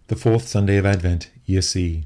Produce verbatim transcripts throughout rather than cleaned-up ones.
the fourth Sunday of Advent, Year C.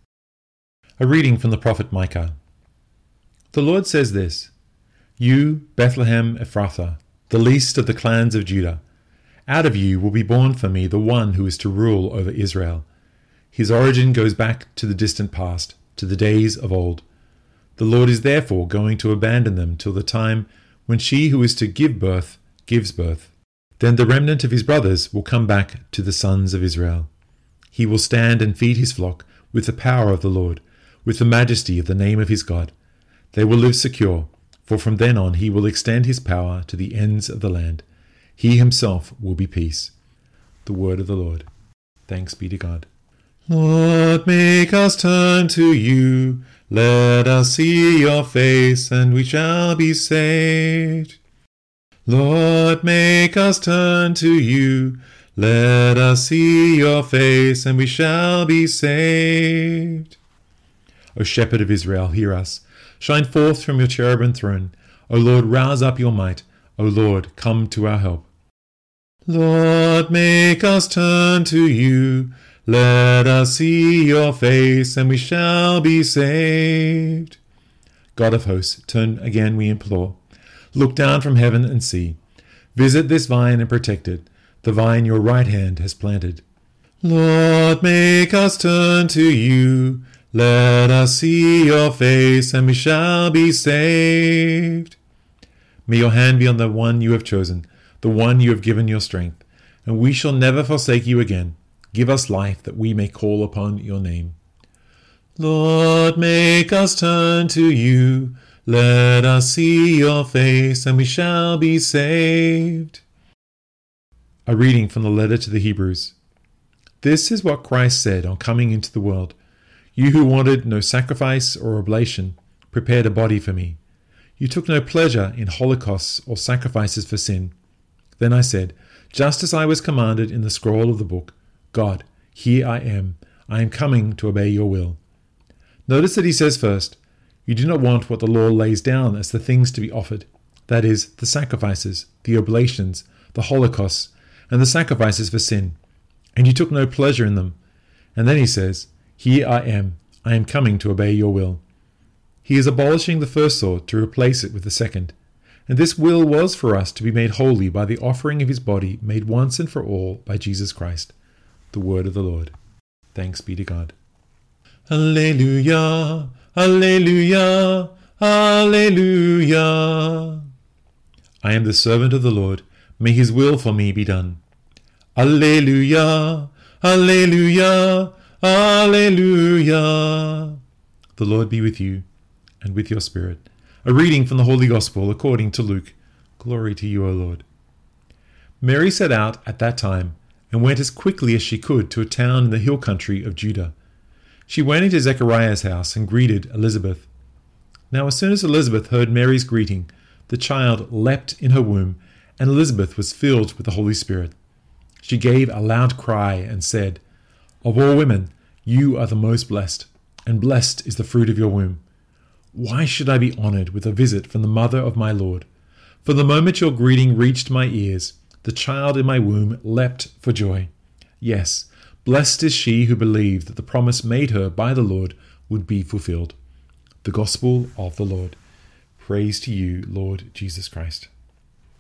A reading from the prophet Micah. The Lord says this, You, Bethlehem Ephrathah, the least of the clans of Judah, out of you will be born for me the one who is to rule over Israel. His origin goes back to the distant past, to the days of old. The Lord is therefore going to abandon them till the time when she who is to give birth gives birth. Then the remnant of his brothers will come back to the sons of Israel. He will stand and feed his flock with the power of the Lord, with the majesty of the name of his God. They will live secure, for from then on he will extend his power to the ends of the land. He himself will be peace. The word of the Lord. Thanks be to God. Lord, make us turn to you. Let us see your face, and we shall be saved. Lord, make us turn to you. Let us see your face, and we shall be saved. O Shepherd of Israel, hear us. Shine forth from your cherubim throne. O Lord, rouse up your might. O Lord, come to our help. Lord, make us turn to you. Let us see your face, and we shall be saved. God of hosts, turn again, we implore. Look down from heaven and see. Visit this vine and protect it, the vine your right hand has planted. Lord, make us turn to you. Let us see your face, and we shall be saved. May your hand be on the one you have chosen, the one you have given your strength, and we shall never forsake you again. Give us life that we may call upon your name. Lord, make us turn to you. Let us see your face, and we shall be saved. A reading from the letter to the Hebrews. This is what Christ said on coming into the world. You who wanted no sacrifice or oblation, prepared a body for me. You took no pleasure in holocausts or sacrifices for sin. Then I said, just as I was commanded in the scroll of the book, God, here I am. I am coming to obey your will. Notice that he says first, you do not want what the law lays down as the things to be offered, that is, the sacrifices, the oblations, the holocausts, and the sacrifices for sin, and you took no pleasure in them. And then he says, here I am, I am coming to obey your will. He is abolishing the first sort to replace it with the second, and this will was for us to be made holy by the offering of his body made once and for all by Jesus Christ. The word of the Lord. Thanks be to God. Alleluia, Alleluia, Alleluia. I am the servant of the Lord. May his will for me be done. Alleluia, Alleluia, Alleluia. The Lord be with you, and with your spirit. A reading from the Holy Gospel according to Luke. Glory to you, O Lord. Mary set out at that time, and went as quickly as she could to a town in the hill country of Judah. She went into Zechariah's house and greeted Elizabeth. Now as soon as Elizabeth heard Mary's greeting, the child leapt in her womb, and Elizabeth was filled with the Holy Spirit. She gave a loud cry and said, Of all women, you are the most blessed, and blessed is the fruit of your womb. Why should I be honored with a visit from the mother of my Lord? For the moment your greeting reached my ears, the child in my womb leapt for joy. Yes, blessed is she who believed that the promise made her by the Lord would be fulfilled. The Gospel of the Lord. Praise to you, Lord Jesus Christ.